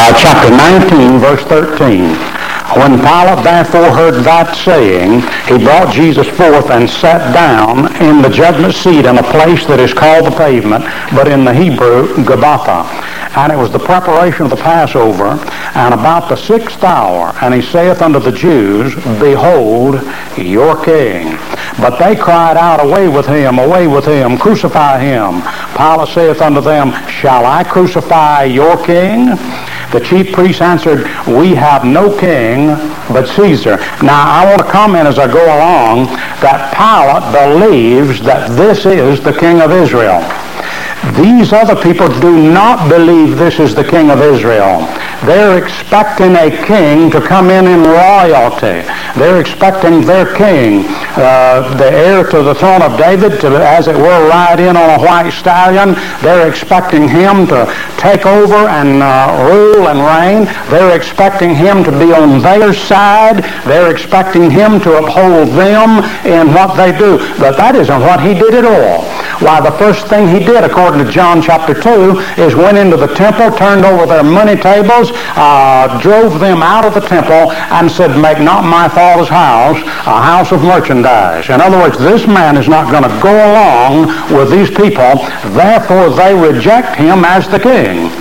chapter 19, verse 13. When Pilate therefore heard that saying, he brought Jesus forth and sat down in the judgment seat in a place that is called the pavement, but in the Hebrew, Gabbatha. And it was the preparation of the Passover, and about the 6th hour. And he saith unto the Jews, Behold your king. But they cried out, away with him, crucify him. Pilate saith unto them, Shall I crucify your king? The chief priests answered, We have no king but Caesar. Now, I want to comment as I go along that Pilate believes that this is the king of Israel. These other people do not believe this is the king of Israel. They're expecting a king to come in royalty. They're expecting their king, the heir to the throne of David, to, as it were, ride in on a white stallion. They're expecting him to take over and rule and reign. They're expecting him to be on their side. They're expecting him to uphold them in what they do. But that isn't what he did at all. Why, the first thing he did, according to John chapter 2, is went into the temple, turned over their money tables, drove them out of the temple, and said, Make not my Father's house a house of merchandise. In other words, this man is not going to go along with these people, therefore they reject him as the king.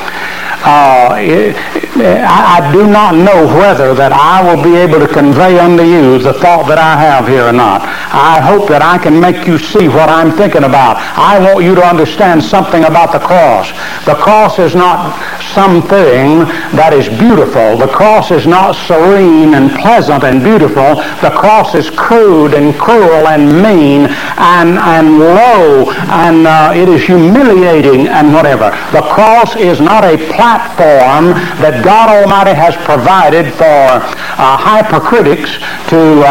I do not know whether that I will be able to convey unto you the thought that I have here or not. I hope that I can make you see what I'm thinking about. I want you to understand something about the cross. The cross is not something that is beautiful. The cross is not serene and pleasant and beautiful. The cross is crude and cruel and mean and low, and it is humiliating and whatever. The cross is not a platform that God Almighty has provided for hypocritics to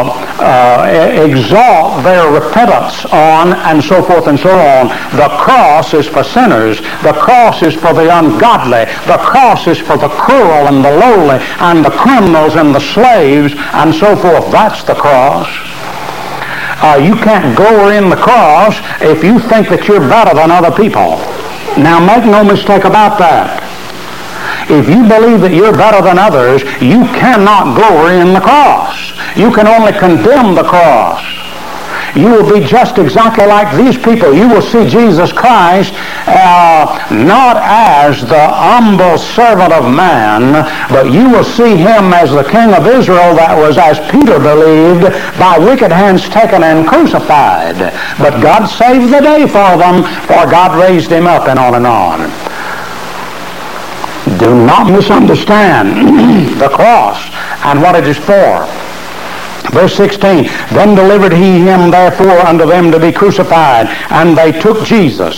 exalt their repentance on, and so forth and so on. The cross is for sinners. The cross is for the ungodly. The cross is for the cruel and the lowly and the criminals and the slaves and so forth. That's the cross. You can't glory in the cross if you think that you're better than other people. Now, make no mistake about that. If you believe that you're better than others, you cannot glory in the cross. You can only condemn the cross. You will be just exactly like these people. You will see Jesus Christ not as the humble servant of man, but you will see him as the King of Israel that was, as Peter believed, by wicked hands taken and crucified. But God saved the day for them, for God raised him up, and on and on. Do not misunderstand the cross and what it is for. Verse 16, Then delivered he him therefore unto them to be crucified, and they took Jesus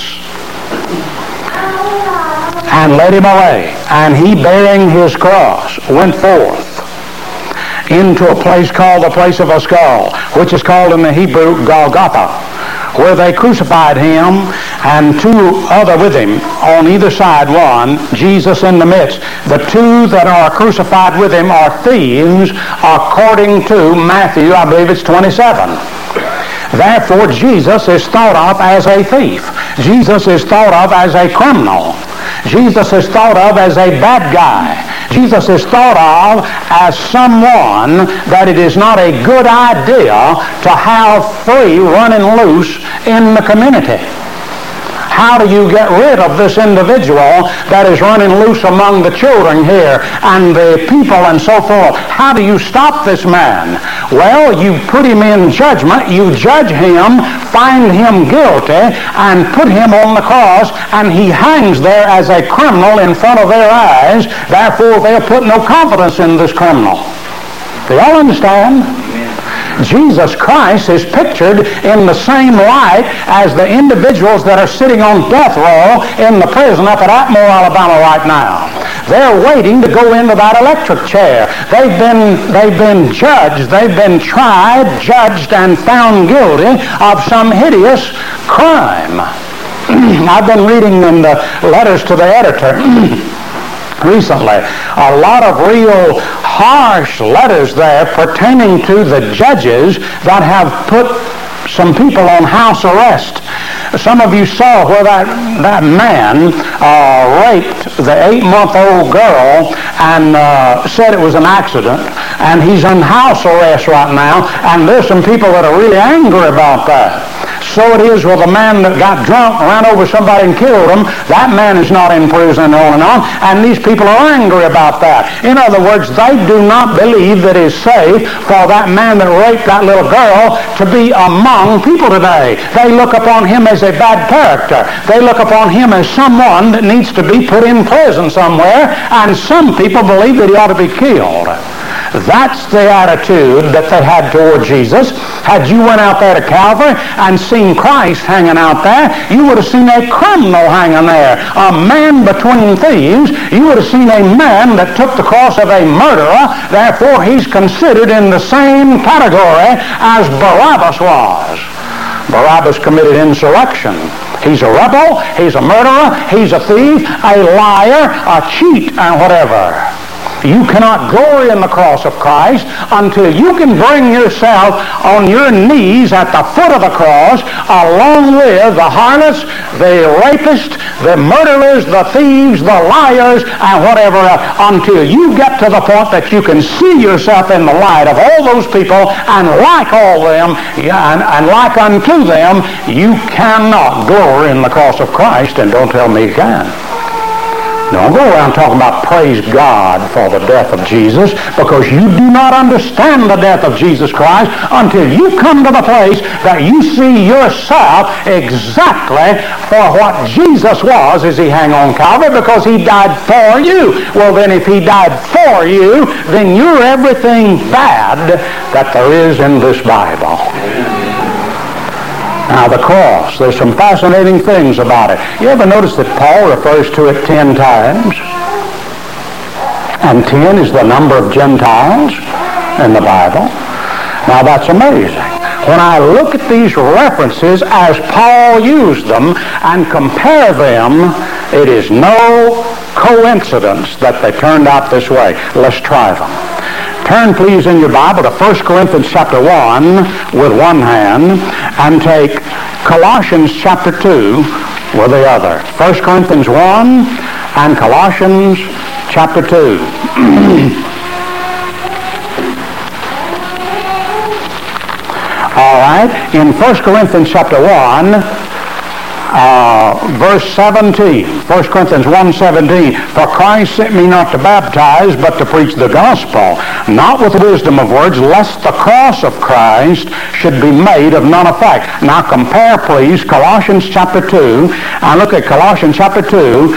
and led him away. And he, bearing his cross, went forth into a place called the place of a skull, which is called in the Hebrew Golgotha, where they crucified him, and two other with him, on either side one, Jesus in the midst. The two that are crucified with him are thieves, according to Matthew, I believe it's 27. Therefore, Jesus is thought of as a thief. Jesus is thought of as a criminal. Jesus is thought of as a bad guy. Jesus is thought of as someone that it is not a good idea to have free running loose in the community. How do you get rid of this individual that is running loose among the children here and the people and so forth? How do you stop this man? Well, you put him in judgment, you judge him, find him guilty, and put him on the cross, and he hangs there as a criminal in front of their eyes. Therefore, they'll put no confidence in this criminal. Do y'all understand? Jesus Christ is pictured in the same light as the individuals that are sitting on death row in the prison up at Atmore, Alabama right now. They're waiting to go into that electric chair. They've been judged, they've been tried, judged, and found guilty of some hideous crime. I've been reading in the letters to the editor recently a lot of real harsh letters there pertaining to the judges that have put some people on house arrest Some of you saw where that man raped the 8-month-old girl and said it was an accident, and he's in house arrest right now, and there's some people that are really angry about that. So it is with a man that got drunk, ran over somebody and killed him. That man is not in prison and on, and these people are angry about that. In other words, they do not believe that it's safe for that man that raped that little girl to be among people today. They look upon him as a bad character. They look upon him as someone that needs to be put in prison somewhere, and some people believe that he ought to be killed. That's the attitude that they had toward Jesus. Had you went out there to Calvary and seen Christ hanging out there, you would have seen a criminal hanging there, a man between thieves. You would have seen a man that took the cross of a murderer. Therefore, he's considered in the same category as Barabbas was. Barabbas committed insurrection. He's a rebel, he's a murderer, he's a thief, a liar, a cheat, and whatever. You cannot glory in the cross of Christ until you can bring yourself on your knees at the foot of the cross along with the harlots, the rapists, the murderers, the thieves, the liars, and whatever else, until you get to the point that you can see yourself in the light of all those people and like all them and like unto them. You cannot glory in the cross of Christ, and don't tell me you can. Don't go around talking about praise God for the death of Jesus, because you do not understand the death of Jesus Christ until you come to the place that you see yourself exactly for what Jesus was as he hung on Calvary, because he died for you. Well, then if he died for you, then you're everything bad that there is in this Bible. Now, the cross, there's some fascinating things about it. You ever notice that Paul refers to it 10 times? And 10 is the number of Gentiles in the Bible. Now, that's amazing. When I look at these references as Paul used them and compare them, it is no coincidence that they turned out this way. Let's try them. Turn, please, in your Bible to 1 Corinthians chapter 1 with one hand, and take Colossians chapter 2 with the other. 1 Corinthians 1 and Colossians chapter 2. All right, in 1 Corinthians chapter 1, verse 17, 1 Corinthians 1:17, for Christ sent me not to baptize, but to preach the gospel, not with wisdom of words, lest the cross of Christ should be made of none effect. Now compare, please, Colossians chapter 2, and look at Colossians chapter 2,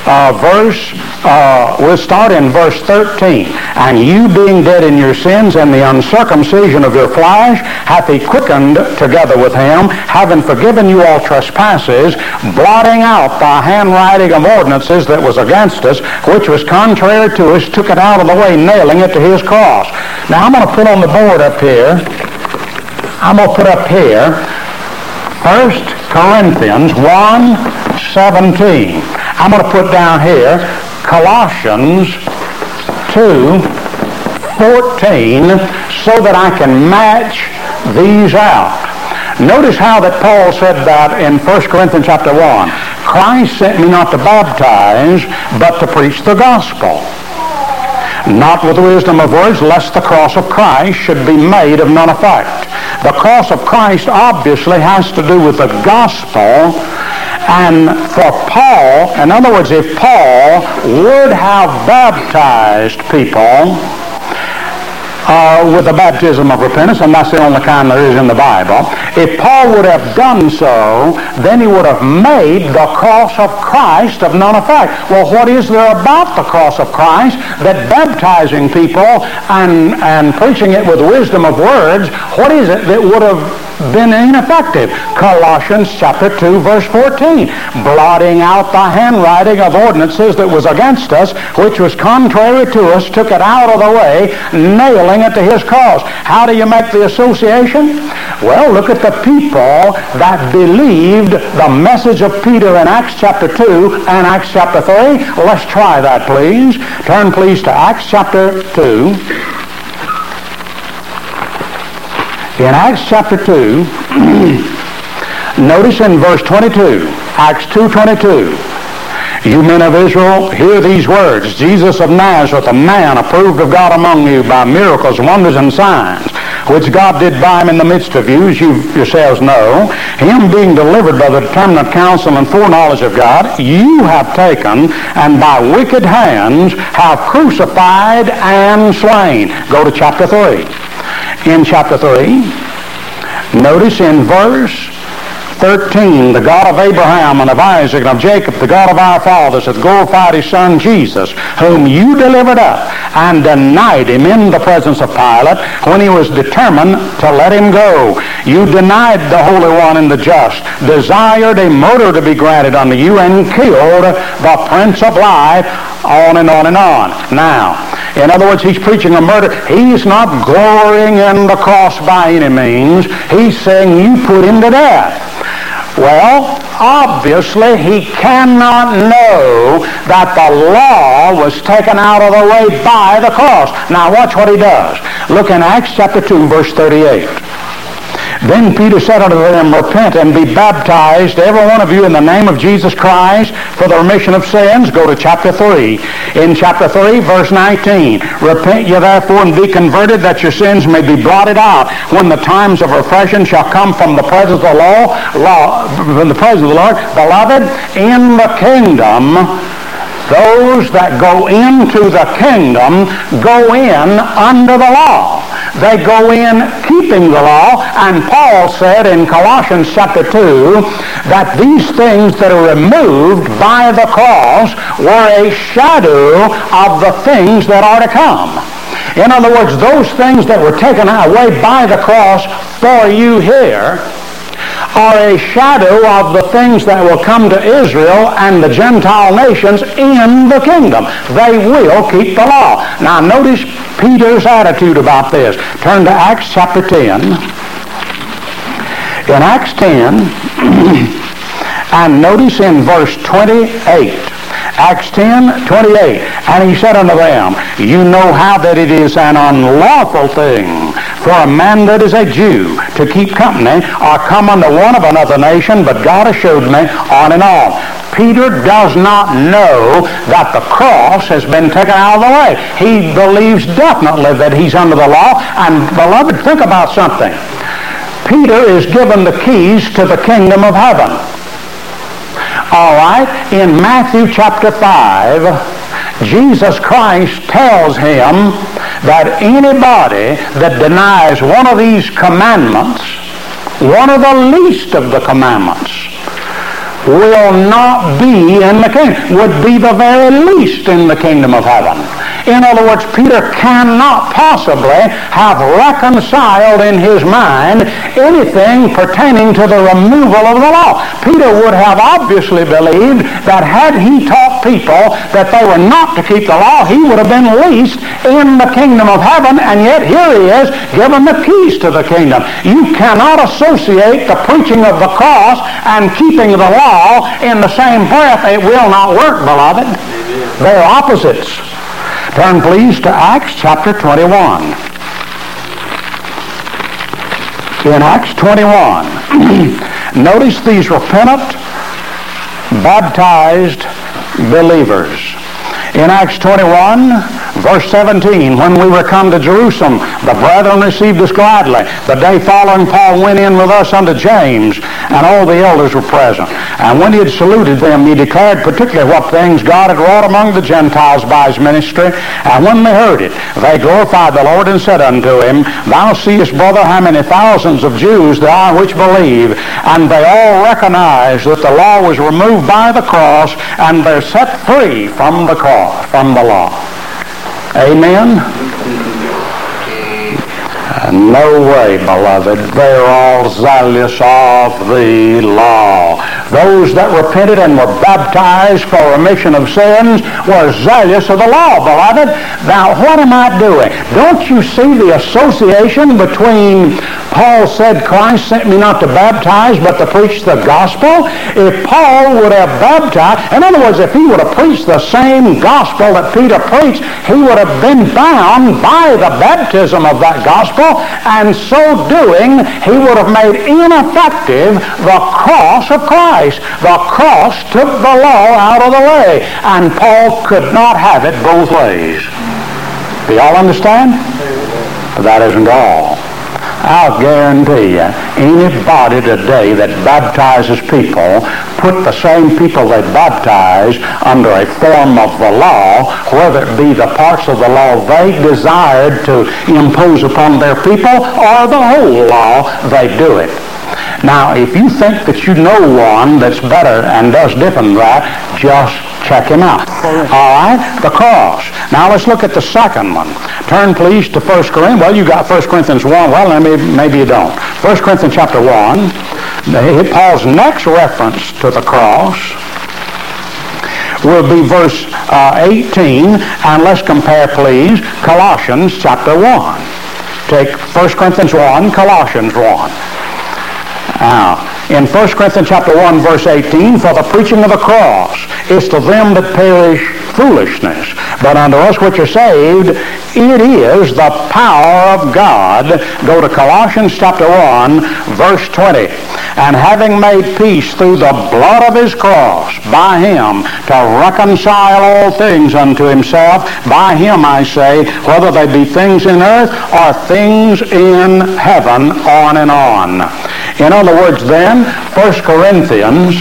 we'll start in verse 13. And you being dead in your sins and the uncircumcision of your flesh, hath he quickened together with him, having forgiven you all trespasses, blotting out the handwriting of ordinances that was against us, which was contrary to us, took it out of the way, nailing it to his cross. Now I'm going to put on the board up here, I'm going to put up here 1 Corinthians 1:17. I'm going to put down here Colossians 2:14 so that I can match these out. Notice how that Paul said that in 1 Corinthians chapter 1. Christ sent me not to baptize, but to preach the gospel, not with wisdom of words, lest the cross of Christ should be made of none effect. The cross of Christ obviously has to do with the gospel. And for Paul, in other words, if Paul would have baptized people with the baptism of repentance, and that's the only kind there is in the Bible, if Paul would have done so, then he would have made the cross of Christ of none effect. Well, what is there about the cross of Christ that baptizing people and preaching it with wisdom of words, what is it that would have been ineffective? Colossians chapter 2 verse 14, blotting out the handwriting of ordinances that was against us, which was contrary to us, took it out of the way, nailing it to his cross. How do you make the association? Well, look at the people that believed the message of Peter in Acts chapter 2 and Acts chapter 3. Let's try that, please. Turn, please, to Acts chapter 2. In Acts chapter 2, Notice in verse 22, Acts 2:22, you men of Israel, hear these words. Jesus of Nazareth, a man approved of God among you by miracles, wonders, and signs, which God did by him in the midst of you, as you yourselves know, him being delivered by the determinate counsel and foreknowledge of God, you have taken, and by wicked hands have crucified and slain. Go to chapter 3. In chapter 3, notice in verse 13, the God of Abraham and of Isaac and of Jacob, the God of our fathers, hath glorified his Son Jesus, whom you delivered up and denied him in the presence of Pilate when he was determined to let him go. You denied the Holy One and the just, desired a murder to be granted unto you, and killed the Prince of Life, on and on and on. Now, in other words, he's preaching a murder. He's not glorying in the cross by any means. He's saying you put him to death. Well, obviously he cannot know that the law was taken out of the way by the cross. Now watch what he does. Look in Acts chapter 2, verse 38. Then Peter said unto them, repent and be baptized, every one of you, in the name of Jesus Christ, for the remission of sins. Go to chapter 3. In chapter 3, verse 19, repent ye therefore and be converted, that your sins may be blotted out, when the times of refreshing shall come from the presence of the from the presence of the Lord. Beloved, in the kingdom, those that go into the kingdom go in under the law. They go in keeping the law, and Paul said in Colossians chapter 2 that these things that are removed by the cross were a shadow of the things that are to come. In other words, those things that were taken away by the cross for you here are a shadow of the things that will come to Israel and the Gentile nations in the kingdom. They will keep the law. Now notice Peter's attitude about this. Turn to Acts chapter 10. In Acts 10, and notice in verse 28. Acts 10:28. And he said unto them, you know how that it is an unlawful thing for a man that is a Jew to keep company or come unto one of another nation, but God has showed me, on and on. Peter does not know that the cross has been taken out of the way. He believes definitely that he's under the law. And beloved, think about something. Peter is given the keys to the kingdom of heaven. All right, in Matthew chapter 5, Jesus Christ tells him that anybody that denies one of these commandments, one of the least of the commandments, will not be in the kingdom, would be the very least in the kingdom of heaven. In other words, Peter cannot possibly have reconciled in his mind anything pertaining to the removal of the law. Peter would have obviously believed that had he taught people that they were not to keep the law, he would have been least in the kingdom of heaven, and yet here he is given the keys to the kingdom. You cannot associate the preaching of the cross and keeping the law in the same breath. It will not work, beloved. They are opposites. Turn please to Acts chapter 21. In Acts 21, notice these repentant, baptized believers. In Acts 21, verse 17, when we were come to Jerusalem, the brethren received us gladly. The day following, Paul went in with us unto James, and all the elders were present. And when he had saluted them, he declared particularly what things God had wrought among the Gentiles by his ministry. And when they heard it, they glorified the Lord and said unto him, thou seest, brother, how many thousands of Jews there are which believe, and they all recognize that the law was removed by the cross, and they're set free from the cross, from the law. Amen? No way, beloved. They're all zealous of the law. Those that repented and were baptized for remission of sins were zealous of the law, beloved. Now, what am I doing? Don't you see the association between Paul said, Christ sent me not to baptize, but to preach the gospel? If Paul would have baptized, in other words, if he would have preached the same gospel that Peter preached, he would have been bound by the baptism of that gospel, and so doing, he would have made ineffective the cross of Christ. The cross took the law out of the way, and Paul could not have it both ways. Do y'all understand? But that isn't all. I'll guarantee you, anybody today that baptizes people put the same people they baptize under a form of the law, whether it be the parts of the law they desired to impose upon their people or the whole law, they do it. Now, if you think that you know one that's better and does different than that, just check him out. All right? The cross. Now, let's look at the second one. Turn, please, to 1 Corinthians. Well, you got 1 Corinthians 1. Well, maybe you don't. 1 Corinthians chapter 1. Paul's next reference to the cross will be verse 18. And let's compare, please, Colossians chapter 1. Take 1 Corinthians 1, Colossians 1. Now, in 1 Corinthians chapter 1, verse 18, for the preaching of the cross is to them that perish foolishness, but unto us which are saved, it is the power of God. Go to Colossians chapter 1, verse 20. And having made peace through the blood of his cross, by him to reconcile all things unto himself, by him, I say, whether they be things in earth or things in heaven, on and on. In other words, then, 1 Corinthians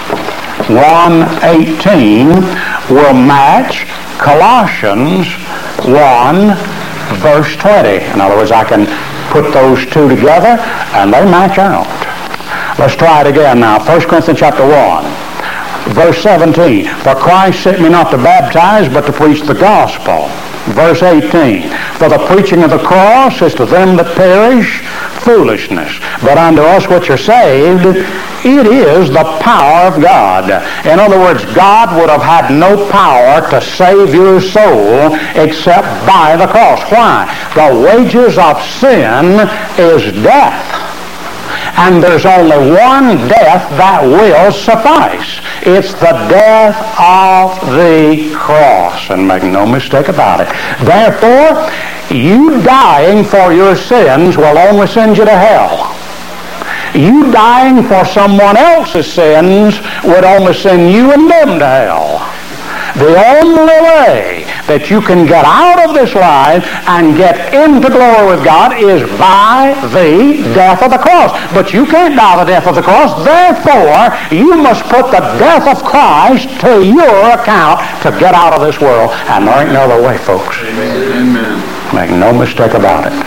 1:18 will match Colossians 1, verse 20. In other words, I can put those two together, and they match out. Let's try it again now. 1 Corinthians chapter 1, verse 17. For Christ sent me not to baptize, but to preach the gospel. Verse 18. For the preaching of the cross is to them that perish foolishness, but unto us which are saved, it is the power of God. In other words, God would have had no power to save your soul except by the cross. Why? The wages of sin is death. And there's only one death that will suffice. It's the death of the cross. And make no mistake about it. Therefore, you dying for your sins will only send you to hell. You dying for someone else's sins would only send you and them to hell. The only way that you can get out of this life and get into glory with God is by the death of the cross. But you can't die the death of the cross. Therefore, you must put the death of Christ to your account to get out of this world. And there ain't no other way, folks. Amen. Make no mistake about it.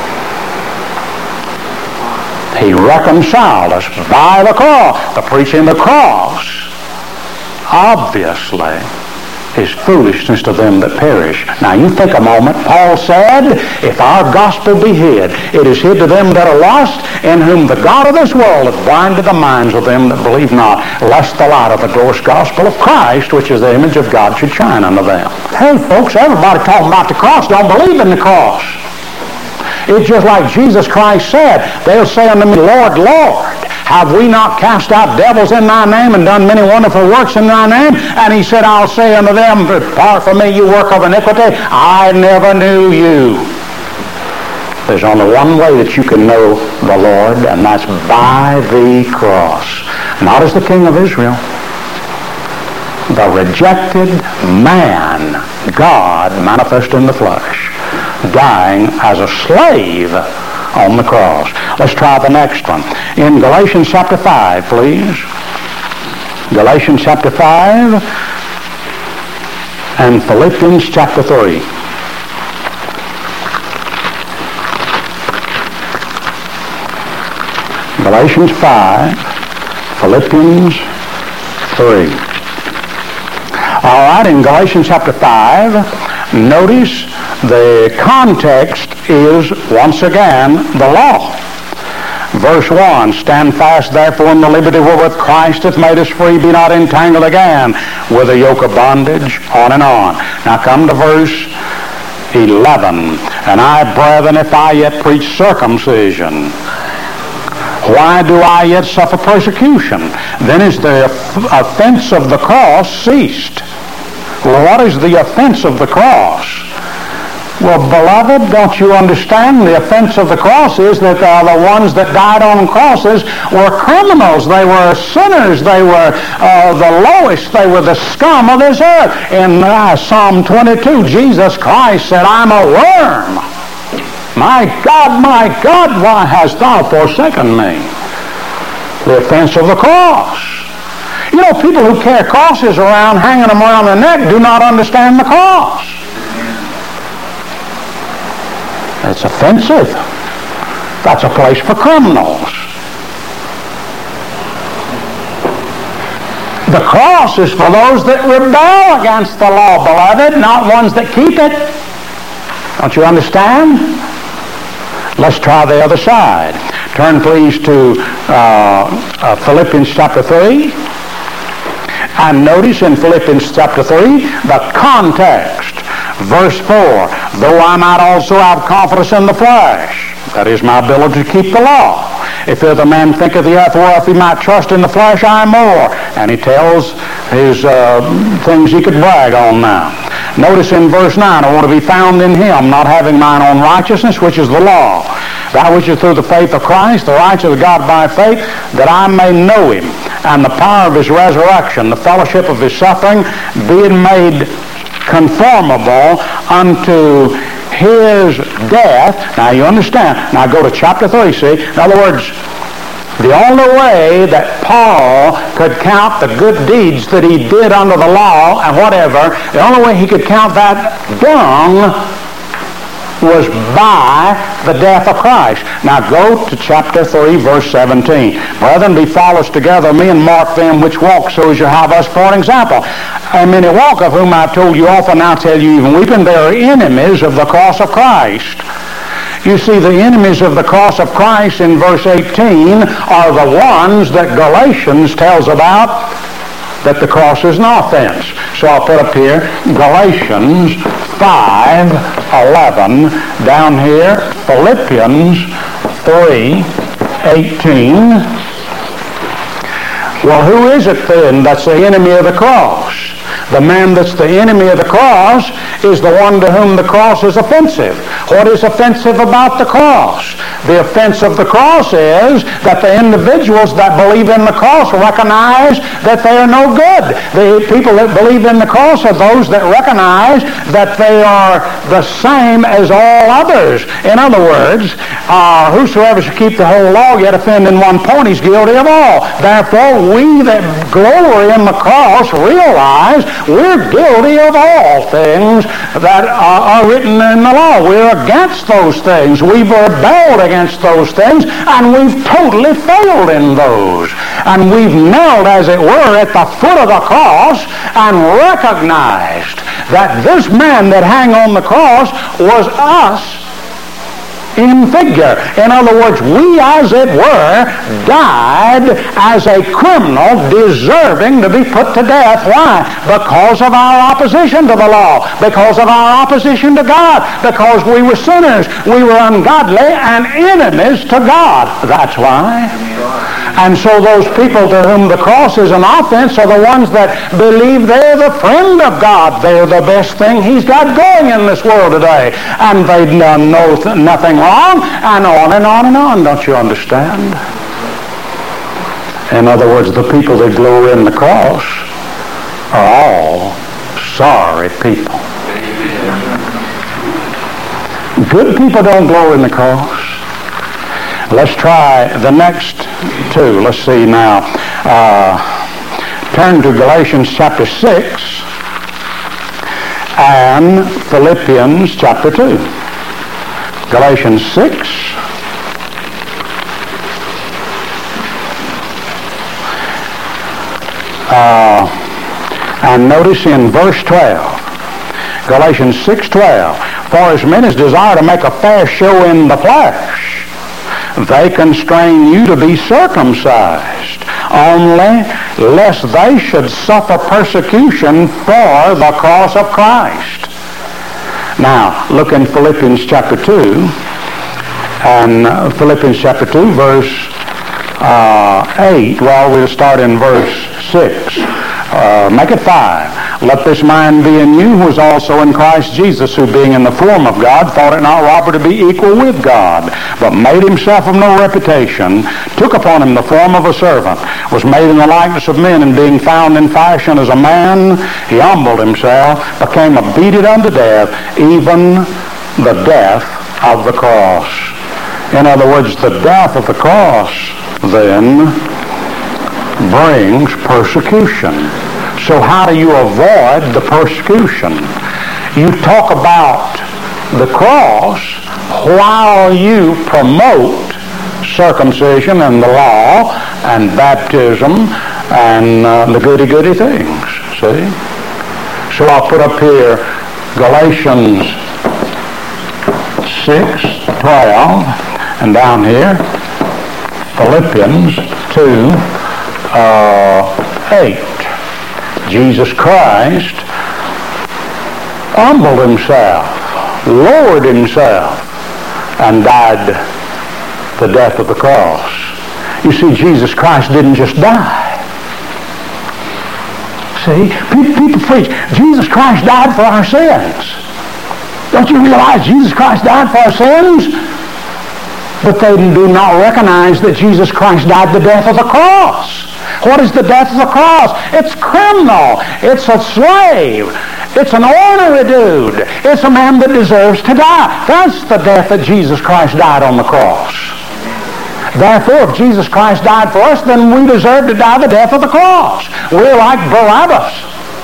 He reconciled us by the cross. The preaching of the cross, obviously, is foolishness to them that perish. Now you think a moment. Paul said, if our gospel be hid, it is hid to them that are lost, in whom the God of this world hath blinded the minds of them that believe not, lest the light of the glorious gospel of Christ, which is the image of God, should shine unto them. Hey folks, everybody talking about the cross don't believe in the cross. It's just like Jesus Christ said, they'll say unto me, Lord, Lord, have we not cast out devils in thy name and done many wonderful works in thy name? And he said, I'll say unto them, depart from me, you work of iniquity. I never knew you. There's only one way that you can know the Lord, and that's by the cross. Not as the King of Israel. The rejected man, God manifest in the flesh, dying as a slave on the cross. Let's try the next one. In Galatians chapter 5, please. Galatians chapter 5 and Philippians chapter 3. Galatians 5, Philippians 3. All right, in Galatians chapter 5, notice the context is, once again, the law. Verse 1, stand fast therefore in the liberty wherewith Christ hath made us free, be not entangled again with a yoke of bondage, on and on. Now come to verse 11. And I, brethren, if I yet preach circumcision, why do I yet suffer persecution? Then is the offense of the cross ceased. Well, what is the offense of the cross? Well, beloved, don't you understand? The offense of the cross is that the ones that died on crosses were criminals. They were sinners. They were the lowest. They were the scum of this earth. In Psalm 22, Jesus Christ said, I'm a worm. My God, why hast thou forsaken me? The offense of the cross. You know, people who carry crosses around, hanging them around their neck, do not understand the cross. It's offensive. That's a place for criminals. The cross is for those that rebel against the law, beloved, not ones that keep it. Don't you understand? Let's try the other side. Turn please to Philippians chapter 3. And notice in Philippians chapter 3 the context. Verse 4, though I might also have confidence in the flesh, that is my ability to keep the law. If the man think of the earth whereof he might trust in the flesh, I am more. And he tells his things he could brag on now. Notice in verse 9, I want to be found in him, not having mine own righteousness, which is the law. That which is through the faith of Christ, the righteousness of God by faith, that I may know him, and the power of his resurrection, the fellowship of his suffering, being made conformable unto his death. Now you understand. Now go to chapter 3, see. In other words, the only way that Paul could count the good deeds that he did under the law and whatever, the only way he could count that dung was by the death of Christ. Now go to chapter 3, verse 17. Brethren, be followers together, me, and mark them which walk, so as you have us for an example. And many walk, of whom I've told you often, now tell you even weeping, they are enemies of the cross of Christ. You see, the enemies of the cross of Christ in verse 18 are the ones that Galatians tells about, that the cross is an offense. So I'll put up here Galatians 5:11, down here Philippians 3:18. Well, who is it then that's the enemy of the cross? The man that's the enemy of the cross is the one to whom the cross is offensive. What is offensive about the cross? The offense of the cross is that the individuals that believe in the cross recognize that they are no good. The people that believe in the cross are those that recognize that they are the same as all others. In other words, whosoever should keep the whole law yet offend in one point is guilty of all. Therefore, we that glory in the cross realize we're guilty of all things that are written in the law. We're against those things. We've rebelled against those things, and we've totally failed in those. And we've knelt, as it were, at the foot of the cross and recognized that this man that hung on the cross was us in figure. In other words, we, as it were, died as a criminal deserving to be put to death. Why? Because of our opposition to the law, because of our opposition to God, because we were sinners, we were ungodly and enemies to God. That's why. And so those people to whom the cross is an offense are the ones that believe they're the friend of God. They're the best thing He's got going in this world today. And they know nothing wrong, and on and on and on. Don't you understand? In other words, the people that glory in the cross are all sorry people. Good people don't glory in the cross. Let's try the next two. Let's see now. Turn to Galatians chapter 6 and Philippians chapter 2. Galatians 6 and notice in verse 12. Galatians 6:12. For as many as desire to make a fair show in the flesh they constrain you to be circumcised, only lest they should suffer persecution for the cross of Christ. Now, look in Philippians chapter 2, and Philippians chapter 2, verse 8. Well, we'll start in verse 6. Make it 5. Let this mind be in you, who was also in Christ Jesus, who being in the form of God, thought it not robbery to be equal with God, but made himself of no reputation, took upon him the form of a servant, was made in the likeness of men, and being found in fashion as a man, he humbled himself, became obedient unto death, even the death of the cross. In other words, the death of the cross, then, brings persecution. So how do you avoid the persecution? You talk about the cross while you promote circumcision and the law and baptism and the goody things. See? So I'll put up here Galatians 6:12, and down here Philippians 2:8. Jesus Christ humbled himself, lowered himself, and died the death of the cross. You see, Jesus Christ didn't just die. See, people preach, Jesus Christ died for our sins. Don't you realize Jesus Christ died for our sins? But they do not recognize that Jesus Christ died the death of the cross. What is the death of the cross? It's criminal. It's a slave. It's an ornery dude. It's a man that deserves to die. That's the death that Jesus Christ died on the cross. Therefore, if Jesus Christ died for us, then we deserve to die the death of the cross. We're like Barabbas.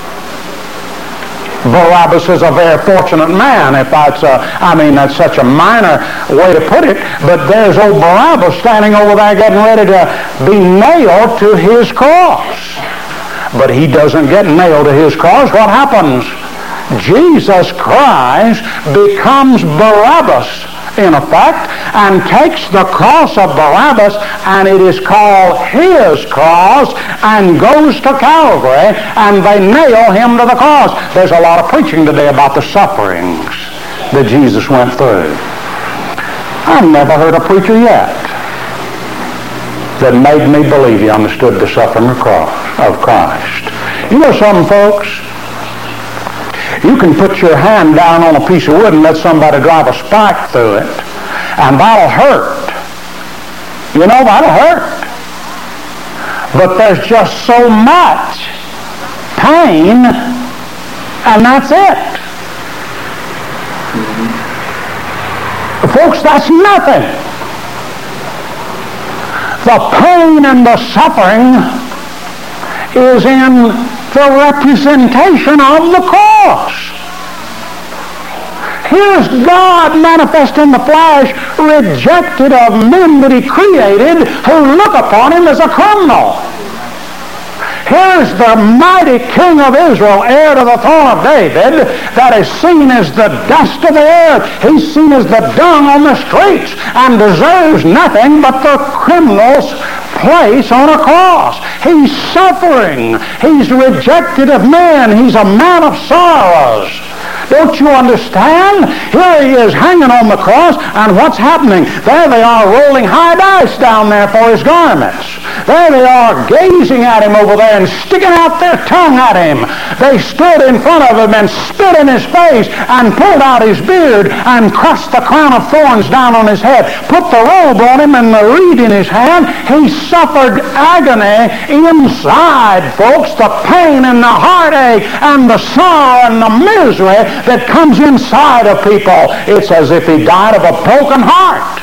Barabbas is a very fortunate man, if that's that's such a minor way to put it, but there's old Barabbas standing over there getting ready to be nailed to his cross. But he doesn't get nailed to his cross. What happens? Jesus Christ becomes Barabbas, in effect, and takes the cross of Barabbas, and it is called his cross, and goes to Calvary, and they nail him to the cross. There's a lot of preaching today about the sufferings that Jesus went through. I've never heard a preacher yet that made me believe he understood the suffering of Christ. You know something, folks? You can put your hand down on a piece of wood and let somebody drive a spike through it, and that'll hurt. You know, that'll hurt. But there's just so much pain, and that's it. Folks, that's nothing. The pain and the suffering is in the representation of the cross. Here's God manifest in the flesh, rejected of men that he created, who look upon him as a criminal. Here's the mighty King of Israel, heir to the throne of David, that is seen as the dust of the earth. He's seen as the dung on the streets and deserves nothing but the criminal's place on a cross. He's suffering. He's rejected of men. He's a man of sorrows. Don't you understand? Here he is hanging on the cross, and what's happening? There they are rolling high dice down there for his garments. There they are gazing at him over there and sticking out their tongue at him. They stood in front of him and spit in his face and pulled out his beard and crushed the crown of thorns down on his head, put the robe on him and the reed in his hand. He suffered agony inside, folks, the pain and the heartache and the sorrow and the misery that comes inside of people. It's as if he died of a broken heart.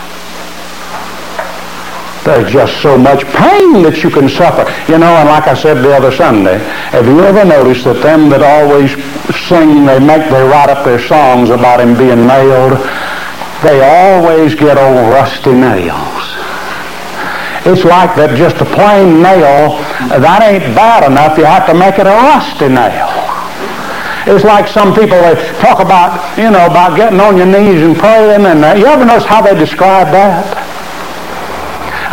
There's just so much pain that you can suffer. You know, and like I said the other Sunday, have you ever noticed that them that always sing, they write up their songs about him being nailed, they always get old rusty nails. It's like that just a plain nail, that ain't bad enough. You have to make it a rusty nail. It's like some people, they talk about, about getting on your knees and praying, and you ever notice how they describe that?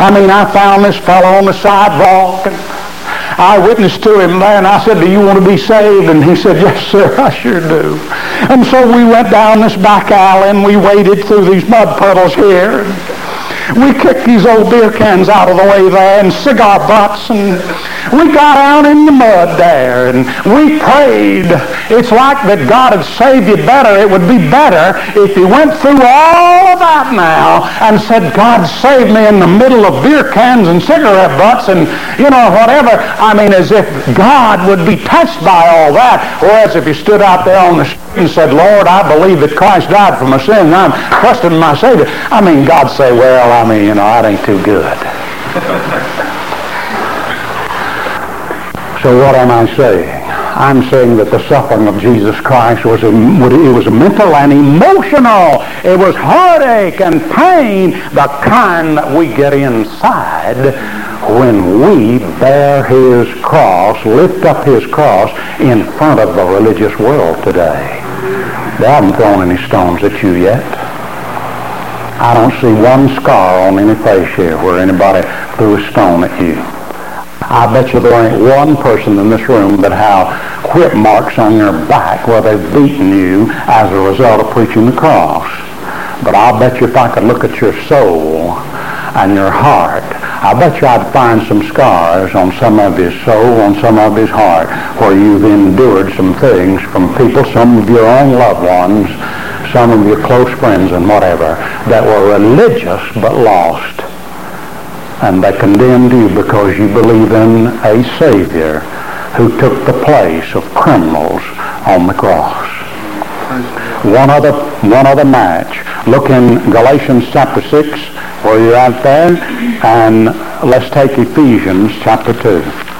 I mean, I found this fellow on the sidewalk, and I witnessed to him there, and I said, do you want to be saved? And he said, yes, sir, I sure do. And so we went down this back alley, and we waded through these mud puddles here. We kicked these old beer cans out of the way there and cigar butts, and we got out in the mud there, and we prayed. It's like that God had saved you better. It would be better if you went through all of that now and said, God save me in the middle of beer cans and cigarette butts and, whatever. I mean, as if God would be touched by all that. Whereas if you stood out there on the street and said, Lord, I believe that Christ died for my sins, and I'm trusting in my Savior. I mean, God say, well, that ain't too good. So what am I saying? I'm saying that the suffering of Jesus Christ was mental and emotional. It was heartache and pain, the kind that we get inside when we bear his cross, lift up his cross in front of the religious world today. They haven't thrown any stones at you yet. I don't see one scar on any face here where anybody threw a stone at you. I bet you there ain't one person in this room that have whip marks on your back where they've beaten you as a result of preaching the cross. But I'll bet you if I could look at your soul and your heart, I bet you I'd find some scars on some of his soul, on some of his heart, where you've endured some things from people, some of your own loved ones, some of your close friends and whatever, that were religious but lost. And they condemned you because you believe in a Savior who took the place of criminals on the cross. One other match. Look in Galatians chapter 6, where you're out there, and let's take Ephesians chapter 2.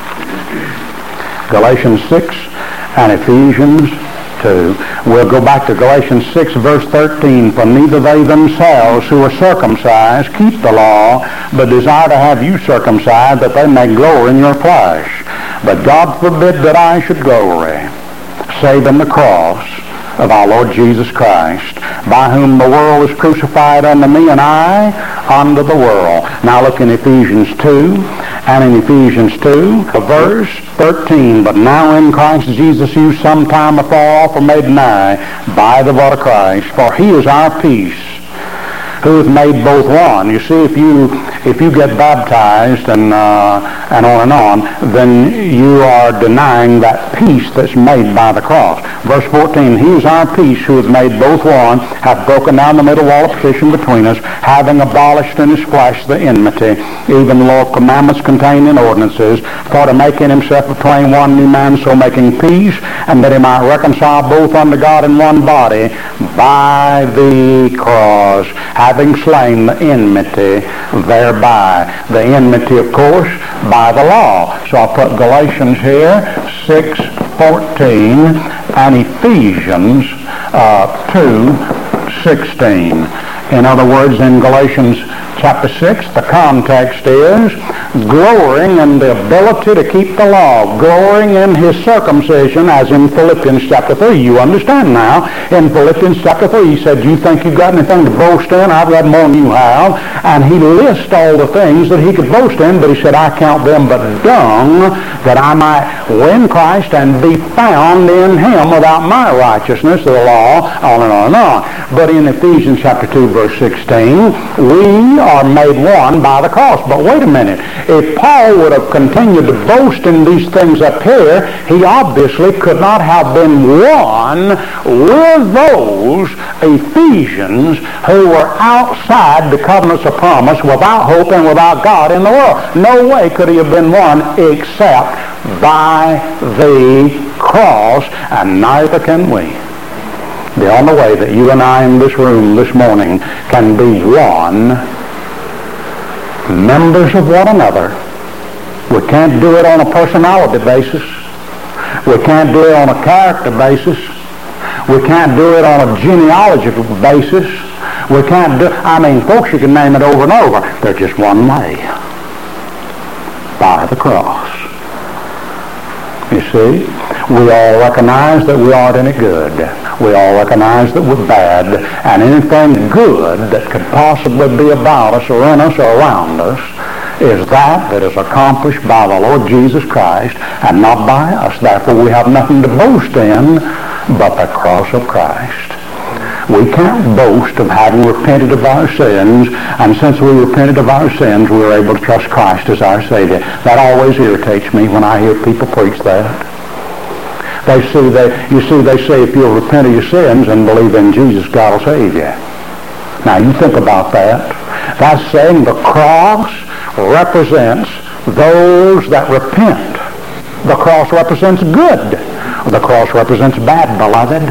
Galatians 6 and Ephesians 2. We'll go back to Galatians 6, verse 13. For neither they themselves who are circumcised keep the law, but desire to have you circumcised, that they may glory in your flesh. But God forbid that I should glory, save in the cross of our Lord Jesus Christ, by whom the world is crucified unto me, and I unto the world. Now look in Ephesians 2, and in Ephesians 2, verse 13. But now in Christ Jesus you sometime afar off are made nigh by the blood of Christ, for he is our peace, who hath made both one. You see, if you get baptized and on, then you are denying that peace that's made by the cross. Verse 14, he is our peace, who hath made both one, hath broken down the middle wall of partition between us, having abolished in his flesh the enmity, even the law of commandments contained in ordinances, for to make in himself of twain one new man, so making peace, and that he might reconcile both unto God in one body by the cross, having slain the enmity thereby. The enmity, of course, by the law. So I'll put Galatians here, 6:14, and Ephesians 2:16. In other words, in Galatians chapter 6, the context is glorying in the ability to keep the law, glorying in his circumcision, as in Philippians chapter 3. You understand now. In Philippians chapter 3, he said, you think you've got anything to boast in? I've got more than you have. And he lists all the things that he could boast in, but he said, I count them but dung, that I might win Christ and be found in him without my righteousness of the law, on and on and on. But in Ephesians chapter 2, verse 16, we are made one by the cross. But wait a minute. If Paul would have continued to boast in these things up here, he obviously could not have been one with those Ephesians who were outside the covenants of promise, without hope and without God in the world. No way could he have been one except by the cross, and neither can we. The only way that you and I in this room this morning can be one, members of one another. We can't do it on a personality basis. We can't do it on a character basis. We can't do it on a genealogical basis. We can't do, folks, you can name it over and over. There's just one way. By the cross. You see? We all recognize that we aren't any good. We all recognize that we're bad. And anything good that could possibly be about us or in us or around us is that is accomplished by the Lord Jesus Christ and not by us. Therefore, we have nothing to boast in but the cross of Christ. We can't boast of having repented of our sins, and since we repented of our sins, we are able to trust Christ as our Savior. That always irritates me when I hear people preach that. They say if you'll repent of your sins and believe in Jesus, God will save you. Now, you think about that. That's saying the cross represents those that repent. The cross represents good. The cross represents bad, beloved.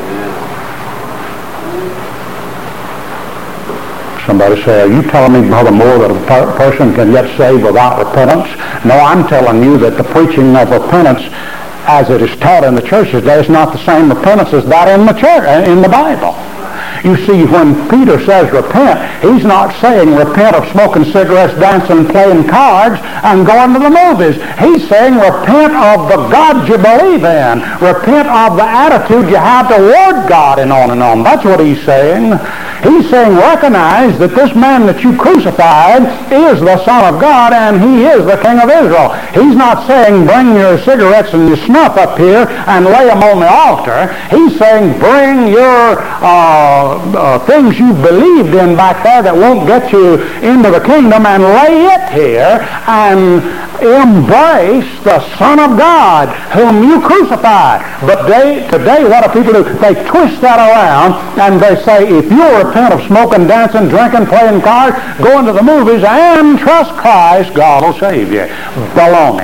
Somebody say, are you telling me, Brother Moore, that a person can get saved without repentance? No, I'm telling you that the preaching of repentance as it is taught in the church today is not the same repentance as that in the church, in the Bible. You see, when Peter says repent, he's not saying repent of smoking cigarettes, dancing, playing cards, and going to the movies. He's saying repent of the God you believe in. Repent of the attitude you have toward God, and on and on. That's what he's saying. He's saying recognize that this man that you crucified is the Son of God, and he is the King of Israel. He's not saying bring your cigarettes and your snuff up here and lay them on the altar. He's saying bring your things you believed in back there that won't get you into the kingdom and lay it here and embrace the Son of God whom you crucified. But today what do people do? They twist that around and they say if you repent of smoking, dancing, drinking, playing cards, going to the movies and trust Christ, God will save you. Baloney.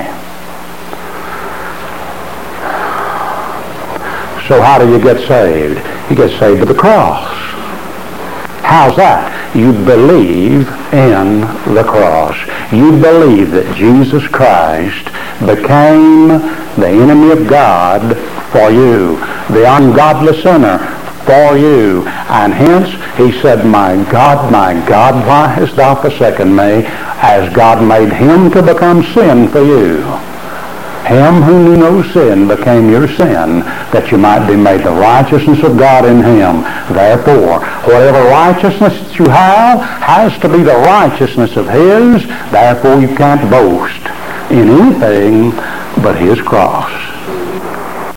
So how do you get saved? You get saved with the cross. How's that? You believe in the cross. You believe that Jesus Christ became the enemy of God for you, the ungodly sinner for you. And hence he said, my God, why hast thou forsaken me? As God made him to become sin for you. Him who knew no sin became your sin, that you might be made the righteousness of God in him. Therefore, whatever righteousness that you have has to be the righteousness of his. Therefore, you can't boast in anything but his cross.